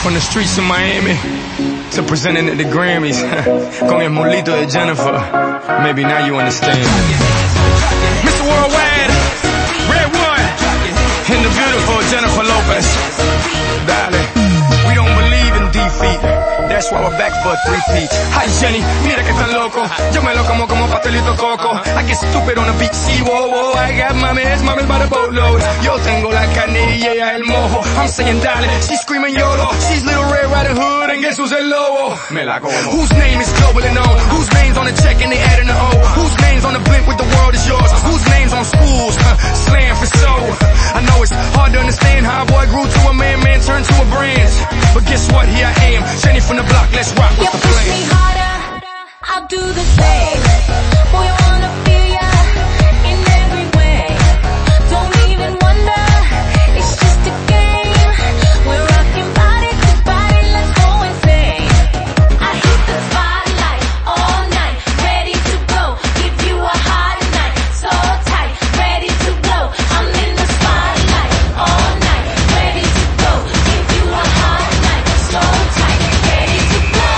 from the streets of Miami to presenting at the Grammys con el mulito de Jennifer. Maybe now you understand. Mr. Worldwide, Red One, and the beautiful Jennifer Lopez. Dale, we don't believe in defeat. That's why we're back for a three-peat. Hi Jenny, mira que tan loco. Yo me lo como pastelito coco. I get stupid on the beach, see, whoa, whoa. I got mames by the boatload. Yo tengo la carne y ella el mojo. I'm saying dale, she's screaming YOLO. She's Little Red Riding Hood and guess who's el lobo? Me la como. Whose name is globally known? Whose name's on the check and they adding the O? Whose name's on the blimp with the world is yours? Whose name's on schools? Slam for soul. I know it's hard to understand how a boy grew to a man turned to a brand. But guess what? Here I am, Jenny from the block, let's rock with you the push flame. me harder, I'll do the same. Boy, I wanna feel ya in every way. Don't even wonder, it's just a game. We're rocking body to body, let's go insane. I hit the spotlight all night, ready to go. Give you a hot night, so tight, ready to blow. I'm in the spotlight all night, ready to go. Give you a hot night, so tight, ready to blow.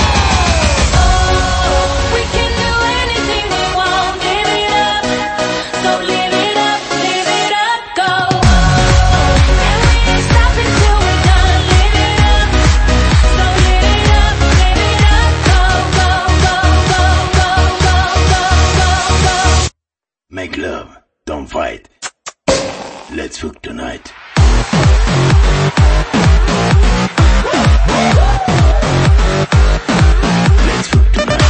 Oh, we can do anything we want, live it up. So live it up, go. And we ain't stopping till we're done, live it up. So live it up, go, go, go, go, go, go, go, go, go. Make love, don't fight. Let's fuck tonight. Let's fuck tonight.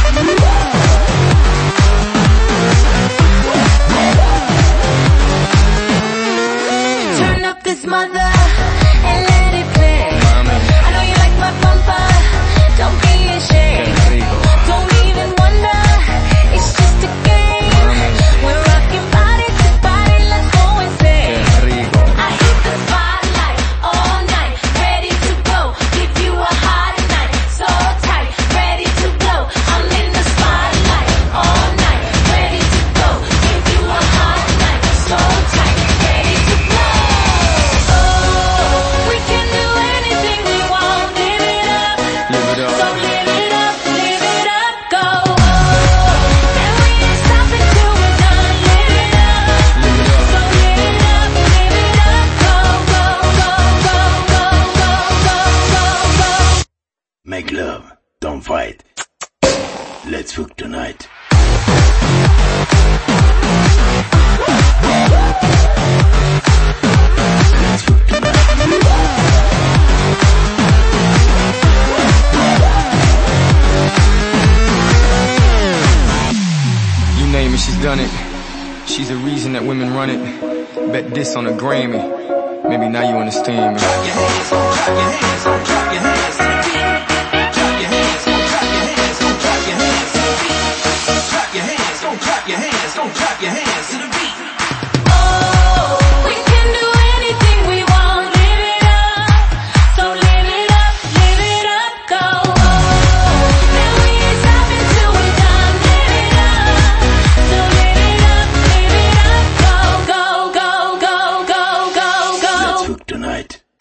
Turn up this mother and let it play. I know you like my bumper, don't be ashamed. Don't even wonder, it's just a game. We're rocking body to body, let's go insane. I hit the spotlight all night, ready to go. Give you a hot night, so tight, ready to blow. I'm in the spotlight all night, ready to go. Give you a hot night, so tight, ready to blow. Oh, we can do anything we want, live it up. So live it up, go. And we ain't stopping till we're done, live it up. So live it up, go, go, go, go, go, go, go, go, go. Make love, don't fight. Let's fuck tonight. Let's fuck tonight. You name it, she's done it. She's the reason that women run it. Bet this on a Grammy. Maybe now you understand me. Oh, we can do anything we want, live it up. So live it up, go. And we ain't stopping till we're done, live it up. So live it up, go, go, go, go, go, go, go. Let's fuck tonight.